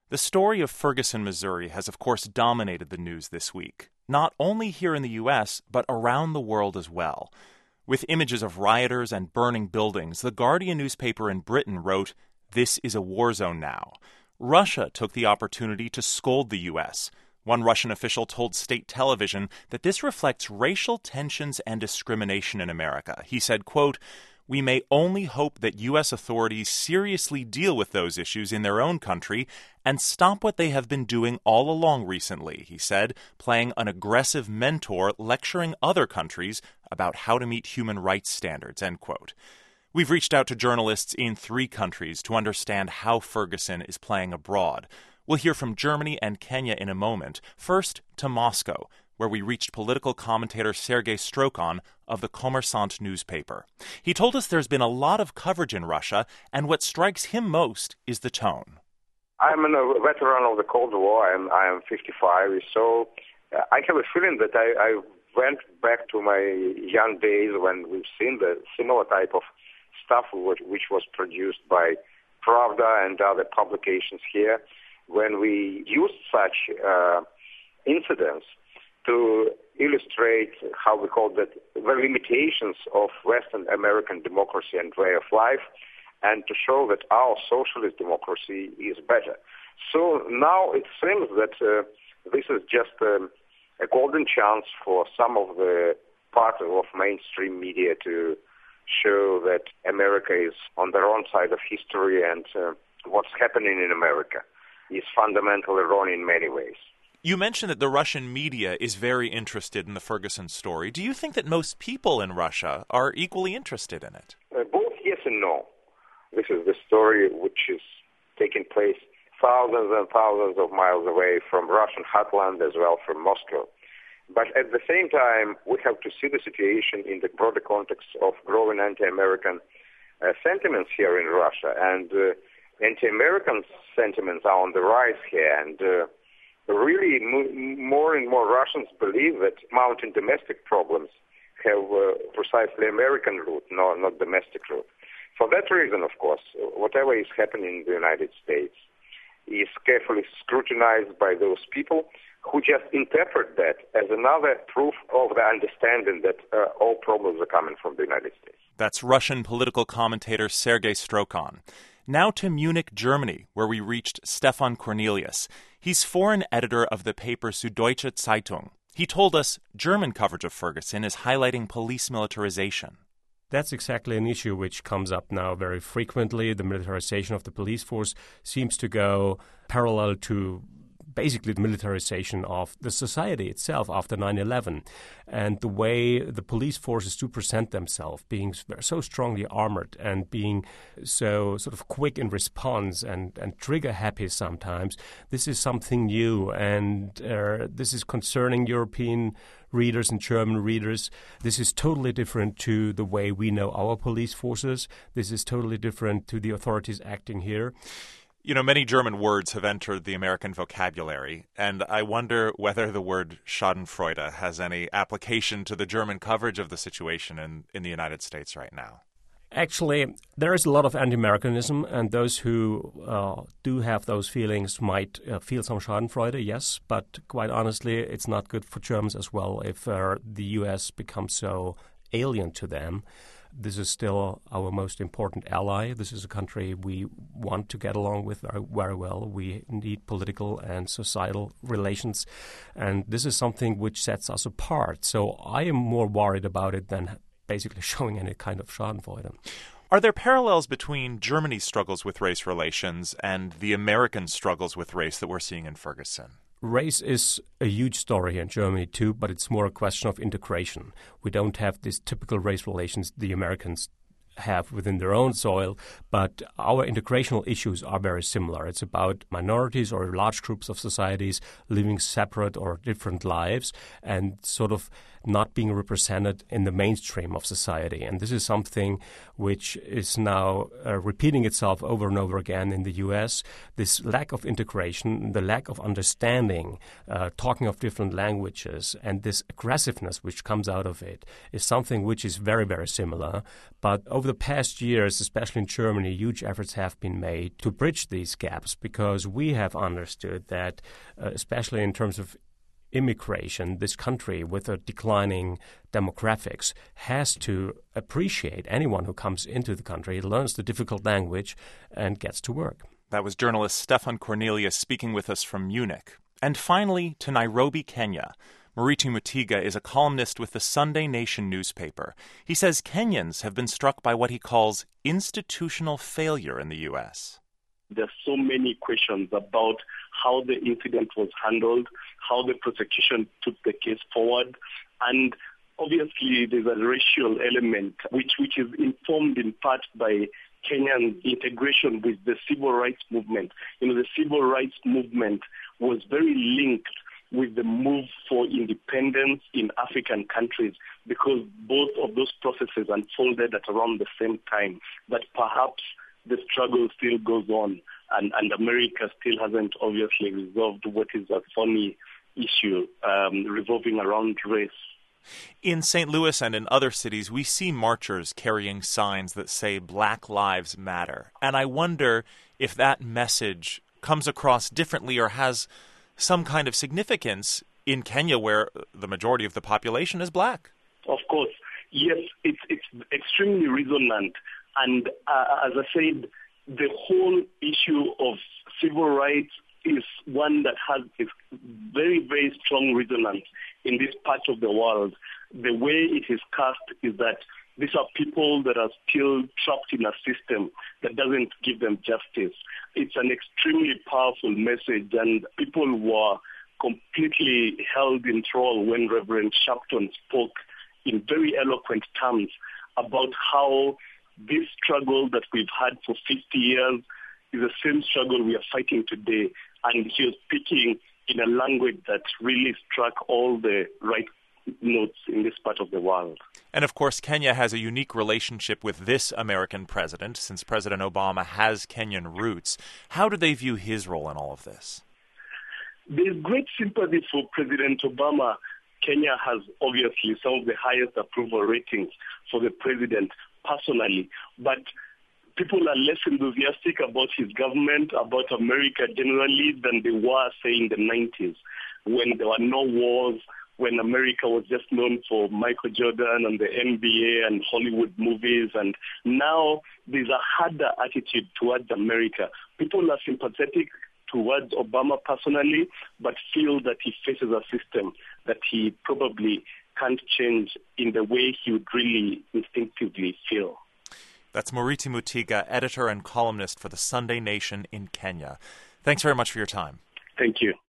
The story of Ferguson, Missouri has, of course, dominated the news this week, not only here in the U.S., but around the world as well. With images of rioters and burning buildings, the Guardian newspaper in Britain wrote, "This is a war zone now." Russia took the opportunity to scold the U.S. One Russian official told state television that this reflects racial tensions and discrimination in America. He said, quote, "We may only hope that U.S. authorities seriously deal with those issues in their own country and stop what they have been doing all along recently," he said, playing an aggressive mentor lecturing other countries about how to meet human rights standards, end quote. We've reached out to journalists in 3 countries to understand how Ferguson is playing abroad. We'll hear from Germany and Kenya in a moment. First, to Moscow, where we reached political commentator Sergei Strokhan of the Kommersant newspaper. He told us there's been a lot of coverage in Russia, and what strikes him most is the tone. I'm a veteran of the Cold War. I am 55, so I have a feeling that I went back to my young days when we've seen the similar type of stuff which was produced by Pravda and other publications here, when we used such incidents to illustrate how we call that the limitations of Western American democracy and way of life, and to show that our socialist democracy is better. So now it seems that this is just a golden chance for some of the part of mainstream media to show that America is on the wrong side of history, and what's happening in America is fundamentally wrong in many ways. You mentioned that the Russian media is very interested in the Ferguson story. Do you think that most people in Russia are equally interested in it? Both yes and no. This is the story which is taking place thousands and thousands of miles away from Russian heartland as well from Moscow. But at the same time, we have to see the situation in the broader context of growing anti-American sentiments here in Russia. And anti-American sentiments are on the rise here. And really, more and more Russians believe that mounting domestic problems have precisely American root, not domestic root. For that reason, of course, whatever is happening in the United States is carefully scrutinized by those people who just interpret that as another proof of the understanding that all problems are coming from the United States. That's Russian political commentator Sergei Strokhan. Now to Munich, Germany, where we reached Stefan Cornelius. He's foreign editor of the paper Süddeutsche Zeitung. He told us German coverage of Ferguson is highlighting police militarization. That's exactly an issue which comes up now very frequently. The militarization of the police force seems to go parallel to basically the militarization of the society itself after 9/11, and the way the police forces do present themselves, being so strongly armored and being so sort of quick in response and trigger happy sometimes. This is something new, and this is concerning European readers and German readers. This is totally different to the way we know our police forces. This is totally different to the authorities acting here. You know, many German words have entered the American vocabulary, and I wonder whether the word Schadenfreude has any application to the German coverage of the situation in the United States right now. Actually, there is a lot of anti-Americanism, and those who do have those feelings might feel some Schadenfreude, yes, but quite honestly, it's not good for Germans as well if the U.S. becomes so alien to them. This is still our most important ally. This is a country we want to get along with very well. We need political and societal relations, and this is something which sets us apart. So I am more worried about it than basically showing any kind of Schadenfreude. Are there parallels between Germany's struggles with race relations and the American struggles with race that we're seeing in Ferguson? Race is a huge story in Germany too, but it's more a question of integration. We don't have these typical race relations the Americans have within their own soil, but our integrational issues are very similar. It's about minorities or large groups of societies living separate or different lives and sort of not being represented in the mainstream of society. And this is something which is now repeating itself over and over again in the U.S. This lack of integration, the lack of understanding, talking of different languages, and this aggressiveness which comes out of it is something which is very, very similar. But over over the past years, especially in Germany, huge efforts have been made to bridge these gaps because we have understood that, especially in terms of immigration, this country with a declining demographics has to appreciate anyone who comes into the country, learns the difficult language, and gets to work. That was journalist Stefan Cornelius speaking with us from Munich. And finally, to Nairobi, Kenya. Murithi Mutiga is a columnist with the Sunday Nation newspaper. He says Kenyans have been struck by what he calls institutional failure in the U.S. There's so many questions about how the incident was handled, how the prosecution took the case forward, and obviously there's a racial element which is informed in part by Kenyan integration with the civil rights movement. The civil rights movement was very linked with the move for independence in African countries because both of those processes unfolded at around the same time. But perhaps the struggle still goes on and America still hasn't obviously resolved what is a thorny issue revolving around race. In St. Louis and in other cities, we see marchers carrying signs that say Black Lives Matter. And I wonder if that message comes across differently or has some kind of significance in Kenya where the majority of the population is black. Of course. Yes, it's extremely resonant. And as I said, the whole issue of civil rights is one that has a very, very strong resonance in this part of the world. The way it is cast is that these are people that are still trapped in a system that doesn't give them justice. It's an extremely powerful message, and people were completely held in thrall when Reverend Sharpton spoke in very eloquent terms about how this struggle that we've had for 50 years is the same struggle we are fighting today. And he was speaking in a language that really struck all the right notes in this part of the world. And of course, Kenya has a unique relationship with this American president, since President Obama has Kenyan roots. How do they view his role in all of this? There's great sympathy for President Obama. Kenya has obviously some of the highest approval ratings for the president personally, but people are less enthusiastic about his government, about America generally, than they were, say, in the 90s, when there were no wars, when America was just known for Michael Jordan and the NBA and Hollywood movies. And now there's a harder attitude towards America. People are sympathetic towards Obama personally, but feel that he faces a system that he probably can't change in the way he would really instinctively feel. That's Murithi Mutiga, editor and columnist for the Sunday Nation in Kenya. Thanks very much for your time. Thank you.